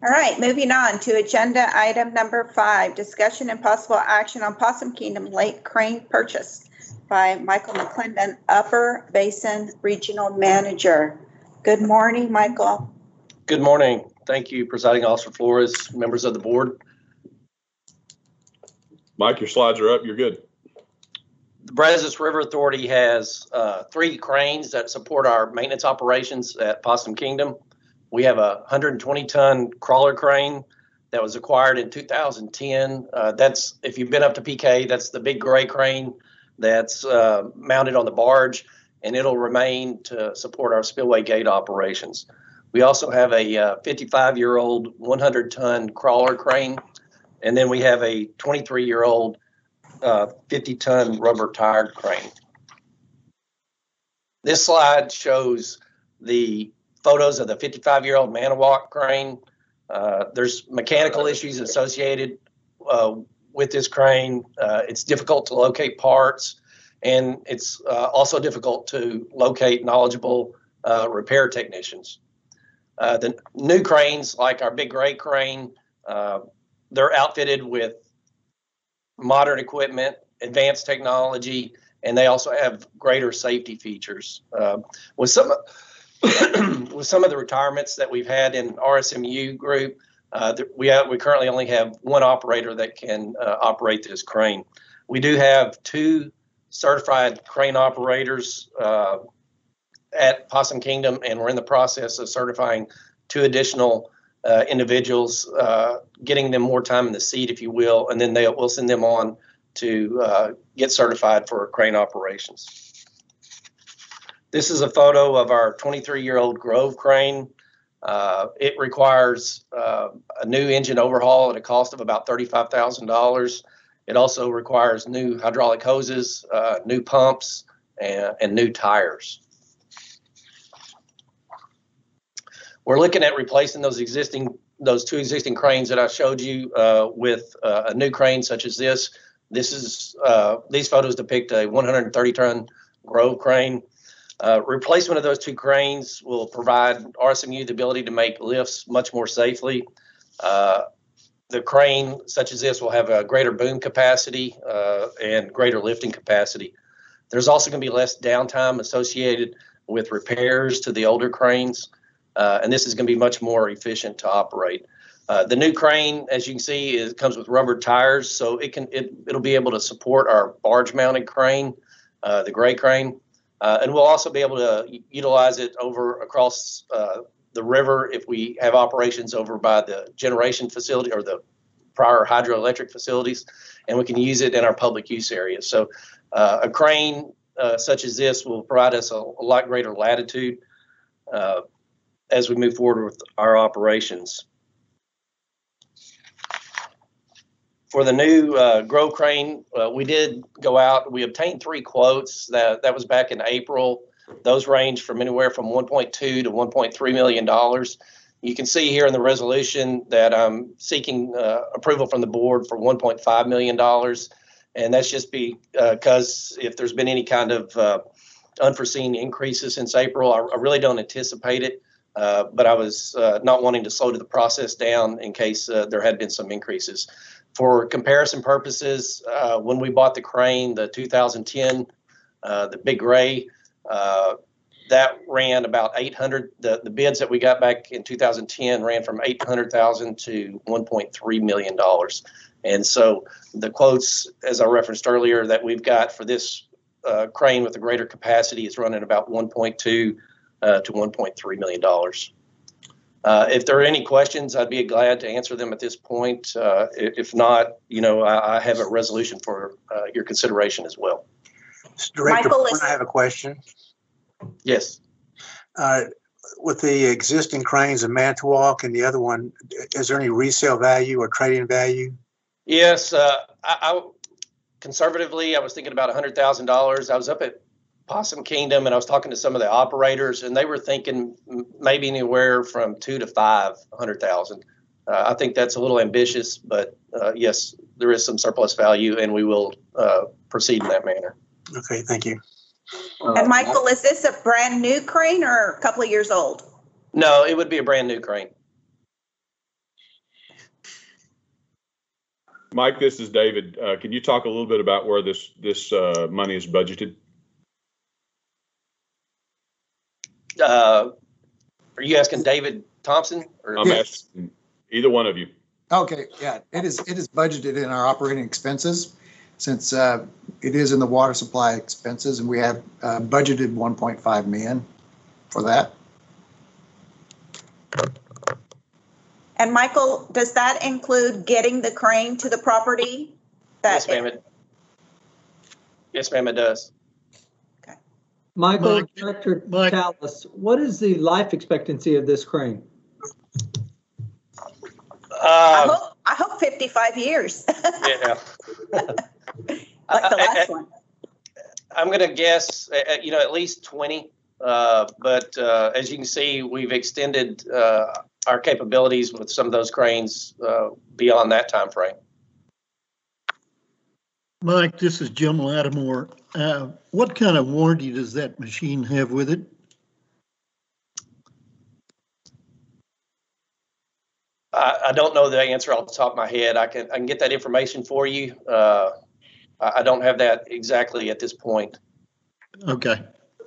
All right, moving on to agenda item number 5, discussion and possible action on Possum Kingdom Lake Crane purchase by Michael McClendon, Upper Basin Regional Manager. Good morning, Michael. Good morning. Thank you, Presiding Officer Flores, members of the board. Mike, your slides are up. You're good. The Brazos River Authority has 3 cranes that support our maintenance operations at Possum Kingdom. We have a 120-ton crawler crane that was acquired in 2010. That's, if you've been up to PK, that's the big gray crane that's mounted on the barge, and it'll remain to support our spillway gate operations. We also have a 55-year-old 100-ton crawler crane, and then we have a 23-year-old 50-ton rubber tired crane. This slide shows the photos of the 55-year-old Manawak crane. There's mechanical issues associated with this crane. It's difficult to locate parts, and it's also difficult to locate knowledgeable repair technicians. The new cranes, like our big gray crane, they're outfitted with modern equipment, advanced technology, and they also have greater safety features. With some of the retirements that we've had in RSMU group, we currently only have one operator that can operate this crane. We do have 2 certified crane operators at Possum Kingdom, and we're in the process of certifying 2 additional individuals, getting them more time in the seat, if you will, and then we'll send them on to get certified for crane operations. This is a photo of our 23-year-old Grove crane. It requires a new engine overhaul at a cost of about $35,000. It also requires new hydraulic hoses, new pumps, and new tires. We're looking at replacing those 2 existing cranes that I showed you with a new crane such as this. These photos depict a 130-ton Grove crane. Replacement of those 2 cranes will provide RSMU the ability to make lifts much more safely. The crane such as this will have a greater boom capacity and greater lifting capacity. There's also going to be less downtime associated with repairs to the older cranes, and this is going to be much more efficient to operate. The new crane, as you can see, comes with rubber tires, so it'll be able to support our barge-mounted crane, the gray crane. And we'll also be able to utilize it across the river if we have operations over by the generation facility or the prior hydroelectric facilities, and we can use it in our public use areas. So a crane such as this will provide us a lot greater latitude as we move forward with our operations. For the new Grove crane, we did go out. We obtained 3 quotes. That was back in April. Those range from anywhere from $1.2 to $1.3 million. You can see here in the resolution that I'm seeking approval from the board for $1.5 million. And that's just because if there's been any kind of unforeseen increases since April, I really don't anticipate it. But I was not wanting to slow the process down in case there had been some increases. For comparison purposes, when we bought the crane, the 2010, the big gray, that ran about 800. The bids that we got back in 2010 ran from $800,000 to $1.3 million. And so the quotes, as I referenced earlier, that we've got for this crane with a greater capacity is running about $1.2 to $1.3 million. If there are any questions, I'd be glad to answer them at this point. If not, I have a resolution for your consideration as well. Director, Michael, I have a question. Yes. With the existing cranes of Manitowoc and the other one, is there any resale value or trading value? Yes. Conservatively, I was thinking about $100,000. I was up at Possum Kingdom and I was talking to some of the operators, and they were thinking maybe anywhere from $200,000 to $500,000. I think that's a little ambitious, but yes, there is some surplus value, and we will proceed in that manner. Okay, thank you. And Michael, is this a brand new crane or a couple of years old? No, it would be a brand new crane. Mike, this is David. Can you talk a little bit about where this money is budgeted? Are you asking David Thompson? Or? I'm asking either one of you. Okay, yeah, it is budgeted in our operating expenses since it is in the water supply expenses, and we have budgeted 1.5 million for that. And Michael, does that include getting the crane to the property? Yes, ma'am. Yes, ma'am, it does. Michael, Director Tallis, what is the life expectancy of this crane? I hope 55 years. Yeah. Like the last one. I'm going to guess, at least 20. But as you can see, we've extended our capabilities with some of those cranes beyond that time frame. Mike, this is Jim Lattimore. What kind of warranty does that machine have with it? I don't know the answer off the top of my head. I can get that information for you. I don't have that exactly at this point. Okay.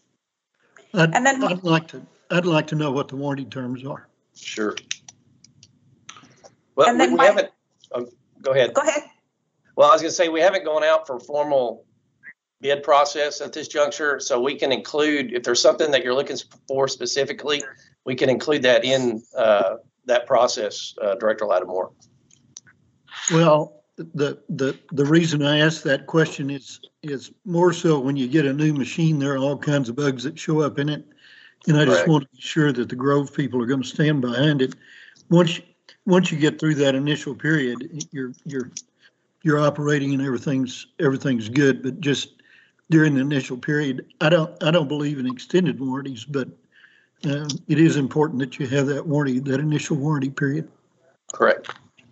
I'd like to know what the warranty terms are. Sure. Well, And then we haven't. Go ahead. Go ahead. Well, I was going to say we haven't gone out for formal bid process at this juncture, so we can include, if there's something that you're looking for specifically, we can include that in that process, Director Lattimore. Well, the reason I asked that question is more so when you get a new machine, there are all kinds of bugs that show up in it, and I just want to be sure that the Grove people are going to stand behind it. Once you get through that initial period, you're operating and everything's good, but just during the initial period, I don't believe in extended warranties, but it is important that you have that warranty, that initial warranty period. Correct.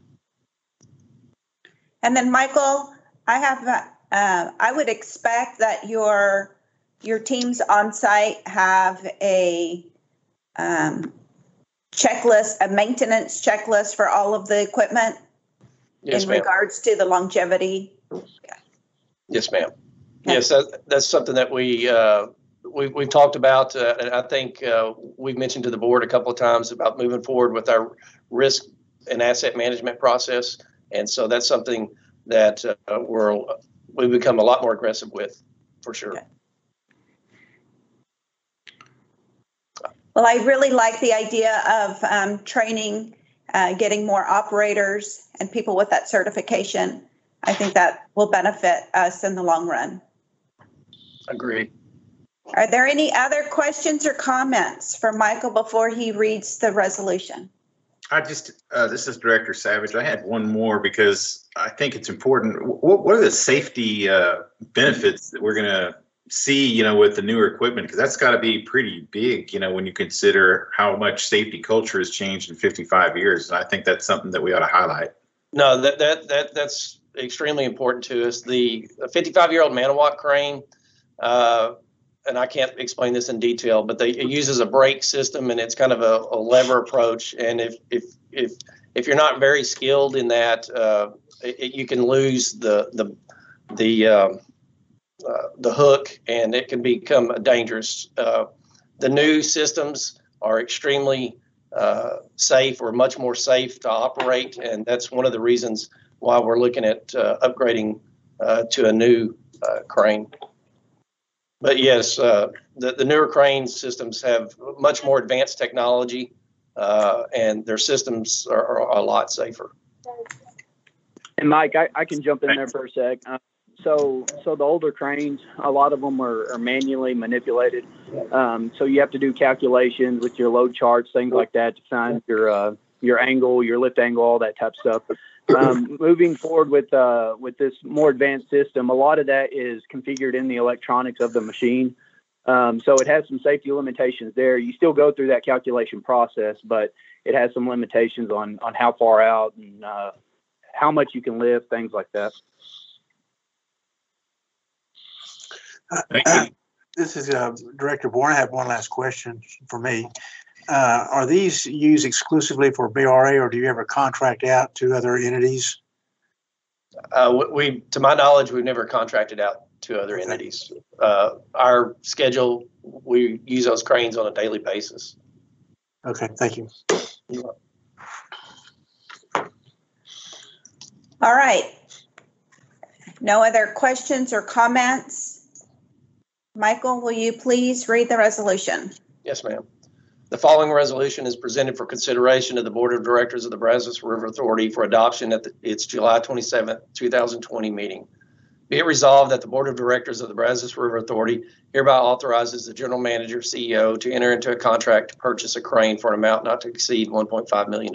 And then Michael, I would expect that your teams on site have a checklist, a maintenance checklist for all of the equipment. Yes, in ma'am. regards to the longevity. Yes, ma'am. Yes, that's something that we've talked about, and I think we've mentioned to the board a couple of times about moving forward with our risk and asset management process, and so that's something that we've become a lot more aggressive with, for sure. Okay. Well, I really like the idea of training, getting more operators and people with that certification. I think that will benefit us in the long run. Agree. Are there any other questions or comments for Michael before he reads the resolution? This is Director Savage. I had one more because I think it's important. What are the safety benefits that we're going to see, with the newer equipment? Because that's got to be pretty big, when you consider how much safety culture has changed in 55 years. And I think that's something that we ought to highlight. No, that's extremely important to us. The 55-year-old Manawa crane, and I can't explain this in detail, but it uses a brake system, and it's kind of a lever approach. And if you're not very skilled in that, you can lose the hook, and it can become dangerous. The new systems are extremely safe, or much more safe to operate, and that's one of the reasons why we're looking at upgrading to a new crane. But yes, the newer crane systems have much more advanced technology, and their systems are a lot safer. And Mike, I can jump in there for a sec. So the older cranes, a lot of them are manually manipulated. So you have to do calculations with your load charts, things like that, to find your angle, your lift angle, all that type of stuff. Moving forward with this more advanced system, a lot of that is configured in the electronics of the machine. So it has some safety limitations there. You still go through that calculation process, but it has some limitations on how far out and how much you can lift, things like that. This is Director Bourne. I have one last question for me. Are these used exclusively for BRA, or do you ever contract out to other entities? To my knowledge, we've never contracted out to other entities. Our schedule, we use those cranes on a daily basis. Okay, thank you. All right. No other questions or comments? Michael, will you please read the resolution? Yes, ma'am. The following resolution is presented for consideration of the Board of Directors of the Brazos River Authority for adoption at its July 27th, 2020 meeting. Be it resolved that the Board of Directors of the Brazos River Authority hereby authorizes the General Manager, CEO, to enter into a contract to purchase a crane for an amount not to exceed $1.5 million.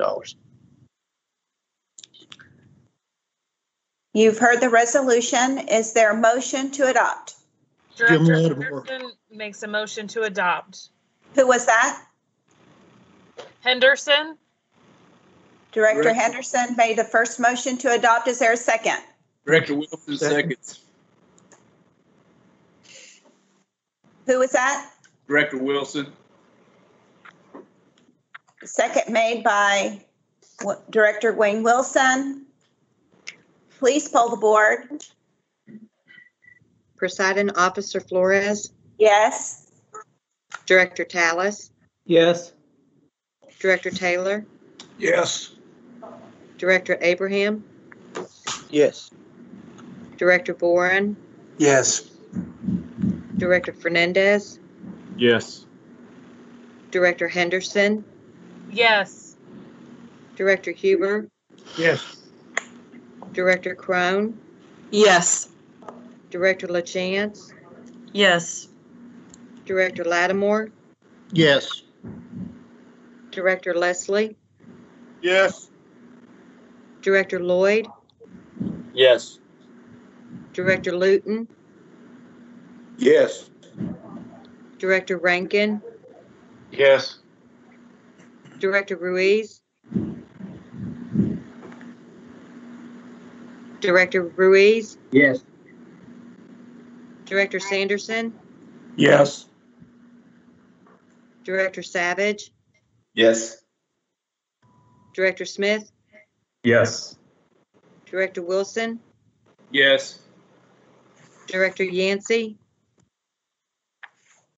You've heard the resolution. Is there a motion to adopt? Jim Director Lattimore. Henderson makes a motion to adopt. Who was that? Henderson? Director Henderson made the first motion to adopt. Is there a second? Director Wilson seconds. Who was that? Director Wilson. Second made by Director Wayne Wilson. Please poll the board. Presiding Officer Flores, Yes. Director Tallis, Yes. Director Taylor, Yes. Director Abraham, Yes. Director Boren, Yes. Director Fernandez, Yes. Director Henderson, Yes. Director Huber, Yes. Director Crone, Yes. Director LaChance, Yes. Director Lattimore, Yes. Director Leslie, Yes. Director Lloyd, Yes. Director Luton, Yes. Director Rankin, Yes. Director Ruiz, Director Ruiz, Yes. Director Sanderson, Yes. Director Savage, Yes. Director Smith, Yes. Director Wilson, Yes. Director Yancey,